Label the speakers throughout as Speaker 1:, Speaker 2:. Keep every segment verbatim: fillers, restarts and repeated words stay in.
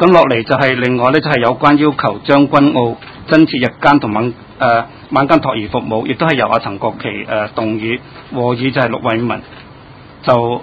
Speaker 1: 咁落嚟就係另外咧，就係、是、有關要求將軍澳增設日間同晚誒晚間托兒服務，亦都係由阿陳國旗誒、呃、動議，和議就係陸偉文，就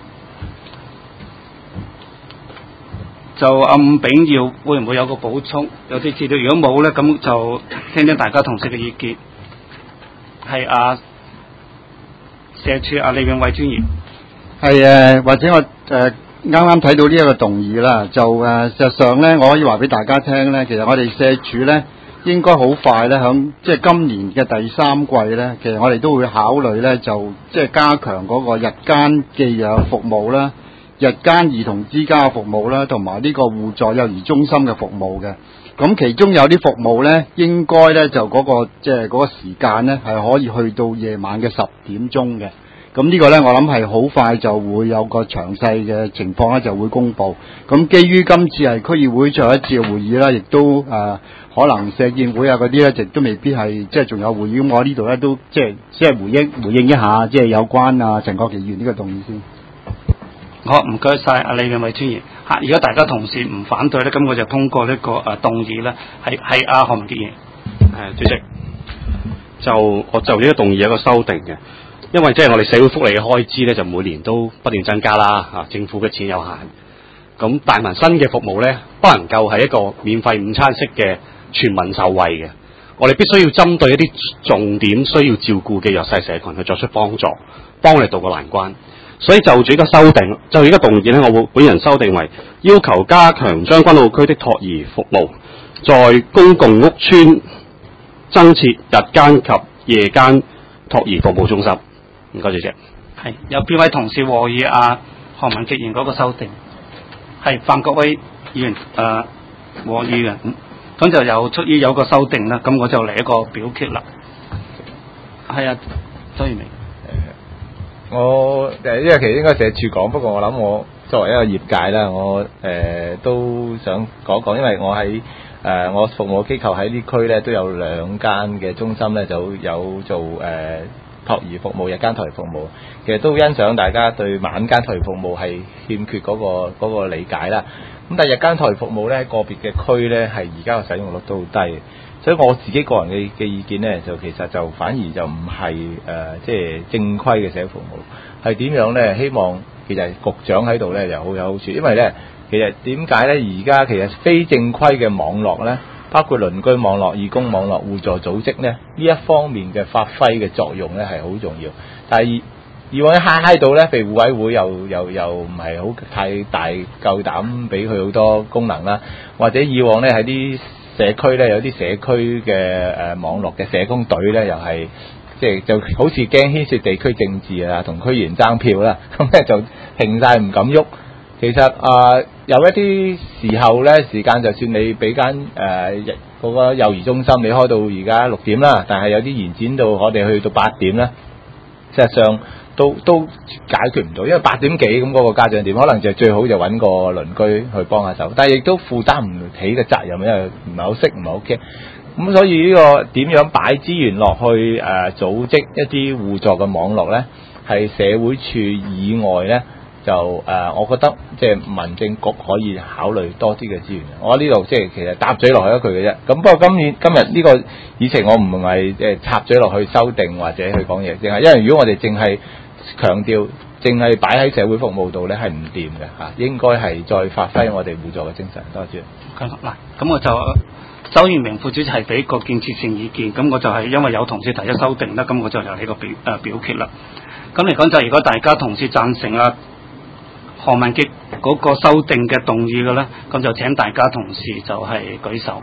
Speaker 1: 就阿伍炳耀會唔會有個補充？有啲資料，如果冇咧，咁就聽聽大家同事嘅意見。係阿、啊、社署阿李永偉專員。
Speaker 2: 係誒，或者我誒。呃啱啱睇到呢一個動議啦，就誒、呃、事實上咧，我可以話俾大家聽咧，其實我哋社署咧應該好快咧，響即係今年嘅第三季咧，其實我哋都會考慮咧，就即係加強嗰個日間寄養服務啦、日間兒童之家嘅服務啦，同埋呢個互助幼兒中心嘅服務嘅。咁其中有啲服務咧，應該咧就嗰、嗰個即係嗰個時間咧係可以去到夜晚嘅十點鐘嘅。咁呢個呢，我諗係好快就會有個詳細嘅情況呢就會公布。咁基於今次係區議會最後一次嘅會議啦，亦都誒、呃、可能社建會啊嗰啲呢，亦都未必係即係仲有會議。咁我呢度呢，都即係即係回應回應一下，即係有關啊陳國旗議員呢個動議先。
Speaker 1: 好，唔該晒阿李永偉專員。嚇，如果大家同事唔反對呢，咁我就通過呢、這個誒、呃、動議呢係係阿何文傑議員。
Speaker 3: 誒，主席，就我就呢個動議有一個修訂嘅。因為即係我哋社會福利嘅開支咧，就每年都不斷增加啦，啊，政府嘅錢有限，咁大民生嘅服務咧，不能夠係一個免費午餐式嘅全民受惠嘅，我哋必須要針對一啲重點需要照顧嘅弱勢社群去作出幫助，幫我哋渡過難關。所以就住呢個修訂，就呢個動議咧，我會本人修訂為要求加強將軍澳區的托兒服務，在公共屋邨增設日間及夜間托兒服務中心。唔該，主席。
Speaker 1: 係有邊位同事和議阿何文傑議員嗰個修訂？係范國威議員誒和議嘅，咁、嗯、就有出於有個修訂啦，咁我就嚟一個表決啦。係啊，周賢明。
Speaker 4: 誒，我誒因為其實應該社署講，不過我諗我作為一個業界啦，我誒、呃、都想講講，因為我喺誒、呃、我服務機構喺呢區咧都有兩間嘅中心咧，就有做誒。呃托兒服務、日間托兒服務，其實都欣賞大家對晚間托兒服務係欠缺嗰、嗰個嗰個理解啦。咁但係日間托兒服務咧，個別嘅區咧係而家嘅使用率都好低，所以我自己個人嘅嘅意見咧，就其實就反而就唔係誒即係正規嘅社會服務，係點樣咧？希望其實局長喺度咧就好有好處，因為咧其實點解咧？而家其實非正規嘅網絡咧。包括鄰居網絡、義工網絡、互助組織咧，呢一方面嘅發揮嘅作用咧係好重要。但係以，以往一嗨嗨到咧，譬如互委會又又又唔係好太大夠膽俾佢好多功能啦，或者以往咧喺啲社區咧有啲社區嘅誒、呃、網絡嘅社工隊咧，又係即係就好似驚牽涉地區政治啊，同區議員爭票啦，咁咧就停晒唔敢喐。其實啊、呃，有一啲時候咧，時間就算你俾間誒嗰個幼兒中心，你開到而家六點啦，但係有啲延展到我哋去到八點咧，事實上都都解決唔到，因為八點幾咁嗰個家長點，可能就最好就揾個鄰居去幫下手，但係亦都負擔唔起嘅責任，因為唔係好識，唔係好 care。咁所以呢個點樣擺資源落去誒、呃、組織一啲互助嘅網絡咧，係社會處以外咧。就誒、呃，我覺得即係民政局可以考慮多啲嘅資源。我呢度即係其實搭嘴落去一句嘅啫。咁不過今年今日呢個議程，我唔係誒插嘴落去修訂或者去講嘢，淨係因為如果我哋淨係強調，淨係擺喺社會服務度咧，係唔掂嘅嚇。應該係再發揮我哋互助嘅精神。多謝。
Speaker 1: 嗱，咁我就周賢明副主席係俾個建設性意見，咁我就係因為有同事提出修訂啦，咁我就由呢個表誒、呃、表決啦。咁嚟講就如果大家同事贊成啊何文傑嗰個修訂嘅動議嘅咧，咁就請大家同事就係舉手。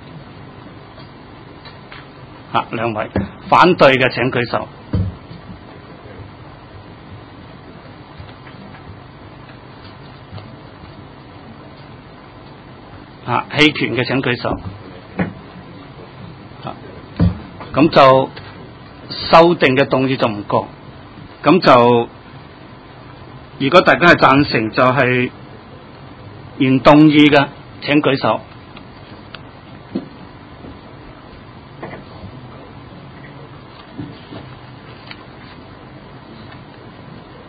Speaker 1: 啊，兩位反對嘅請舉手。啊，棄權嘅請舉手。啊，咁就修訂嘅動議就唔過，咁就。如果大家係贊成，就係原動議嘅請舉手。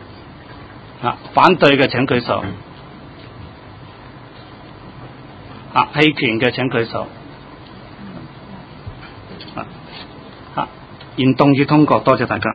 Speaker 1: 啊，反對嘅請舉手。 啊，棄權嘅請舉手。啊，啊，現動議通過，多謝大家。